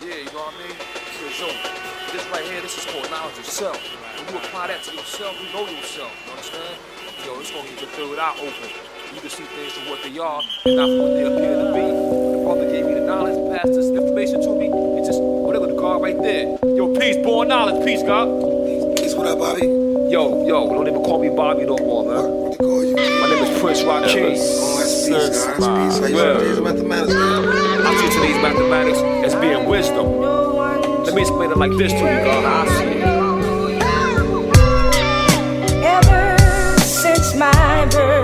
Yeah, you know what I mean? So, this right here, this is called knowledge of self. When you apply that to yourself, you know yourself, you understand? Yo, it's gonna get your third eye open. You can see things for what they are and not for what they appear to be. The brother gave me the knowledge, passed this information to me. It just, whatever, the God right there. Yo, peace, born knowledge, peace, God. Peace, what up, Bobby? Yo, don't even call me Bobby no more, man. What they call you? My name is Prince Rakeem. Oh, that's peace, God. That's peace. How you feel today's mathematics, man? I see today's mathematics as being wisdom. Let me explain it like this to you, God. I see it. Ever since my birth,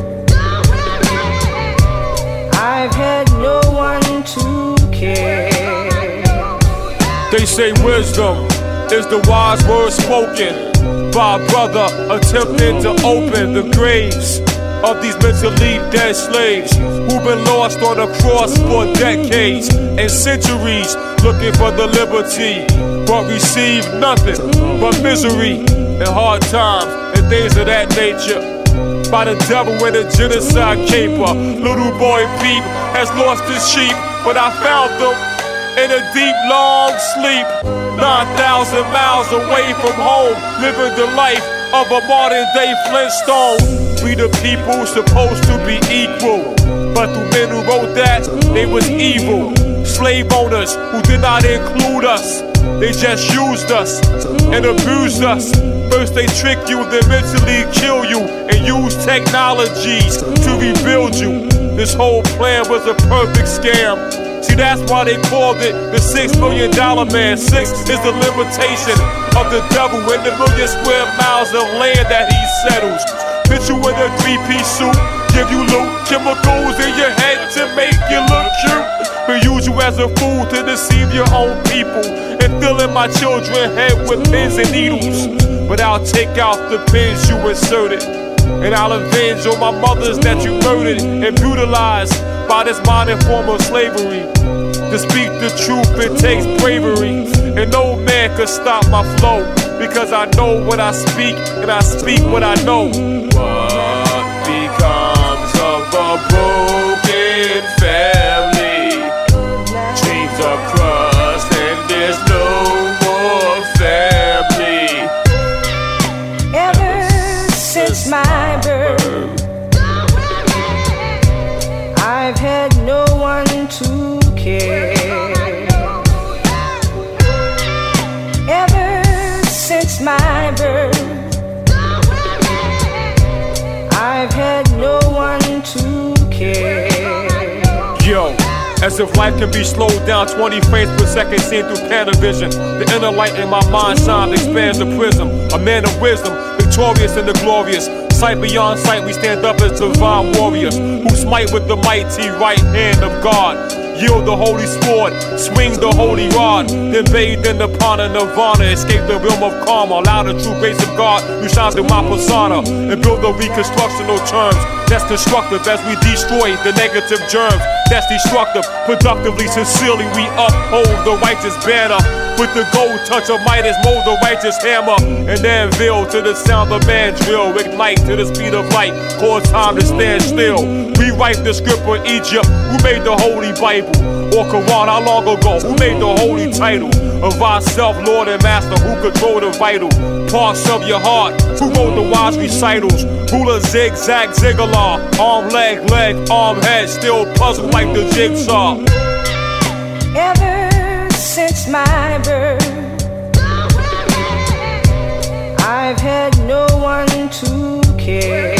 I've had no one to care. They say wisdom is the wise word spoken by a brother attempting to open the graves of these mentally dead slaves who've been lost on the cross for decades and centuries, looking for the liberty, but receive nothing but misery and hard times and things of that nature. By the devil in a genocide caper, little boy Peep has lost his sheep, but I found them in a deep, long sleep, 9,000 miles away from home, living the life of a modern-day Flintstone. We the people supposed to be equal, but through men who wrote that, they was evil. Slave owners who did not include us, they just used us and abused us. First they trick you, then mentally kill you, and use technologies to rebuild you. This whole plan was a perfect scam. See, that's why they called it the $6 million man. 6 is the limitation of the devil in the million square miles of land that he settles. Put you in a 3-piece suit, give you loot, chemicals in your head to make you look cute. But use you as a fool to deceive your own people and fill in my children's head with pins and needles. But I'll take out the pins you inserted, and I'll avenge on my mothers that you murdered and brutalized by this modern form of slavery. To speak the truth, it takes bravery, and no man can stop my flow, because I know what I speak, and I speak what I know. What becomes of a broken family? Dreams are crushed, and there's no more family. Ever since my birth, I've had no one to care. Ever since my birth, I've had no one to care. Yo, as if life can be slowed down 20 frames per second seen through Panavision. The inner light in my mind shines, expands the prism. A man of wisdom, victorious in the glorious. Sight beyond sight, we stand up as divine warriors who smite with the mighty right hand of God. Yield the holy sword, swing the holy rod, then bathe in the pond of nirvana, escape the realm of karma, allow the true grace of God who shines through my persona, and build the reconstructional terms that's constructive as we destroy the negative germs that's destructive. Productively, sincerely, we uphold the righteous banner with the gold touch of Midas, mold the righteous hammer, and then veil to the sound of mandrill, ignite to the speed of light, cause time to stand still. Rewrite the script for Egypt, who made the holy Bible, or Quran, how long ago, who made the holy title of ourself, Lord and Master, who control the vital parts of your heart, who wrote the wise recitals, ruler zigzag ziggalar, arm leg, arm head, still puzzled like the jigsaw. Ever since my birth, I've had no one to care.